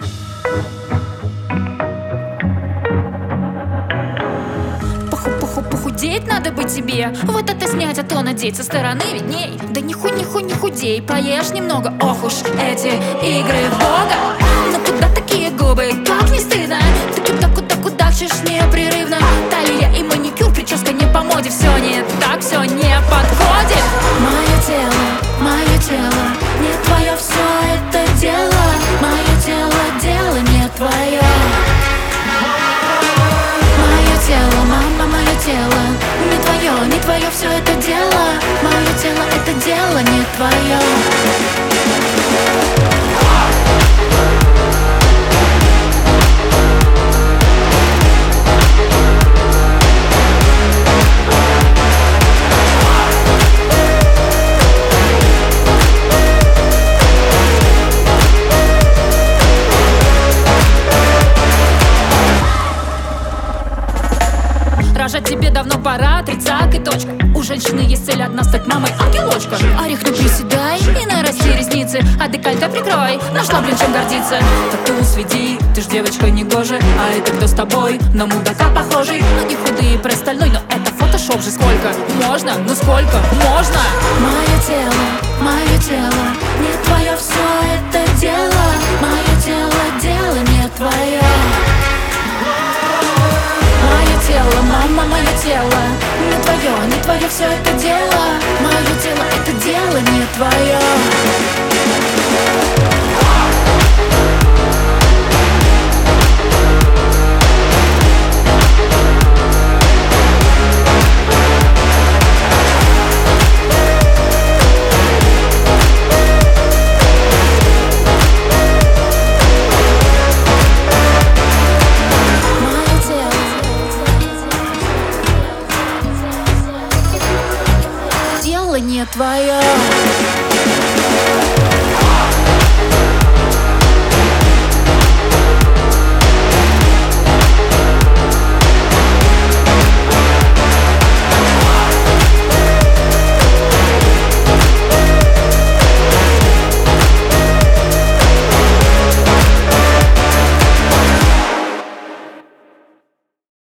Похудеть надо бы тебе, вот это снять, а то надеть со стороны видней. Да не худей, поешь немного. Ох уж эти игры в бога. Но куда такие губы, как не стыдно? Ты куда кудахчешь непрерывно? Талия и маникюр, прическа не по моде. Все не так, все не подходит. Мое тело, не твое все это дело. Мое дело не твое. Мое тело, не твое все это дело. Мое тело это дело не твое. Рожать тебе давно пора, 30 и точка. У женщины есть цель одна — стать мамой ангелочка. Орех не приседай и нарасти ресницы, а декольте прикрой, нашла, блин, чем гордиться. Тату сведи, ты ж девочка негоже. А это кто с тобой? На мудака похожий. Ноги худые, пресс стальной, но это фотошоп же. Сколько можно? Ну сколько можно? Мое тело, не твое все это дело. Мое дело не твое. Мое тело, не твое все это дело. Мое тело это дело не твое. Не твое.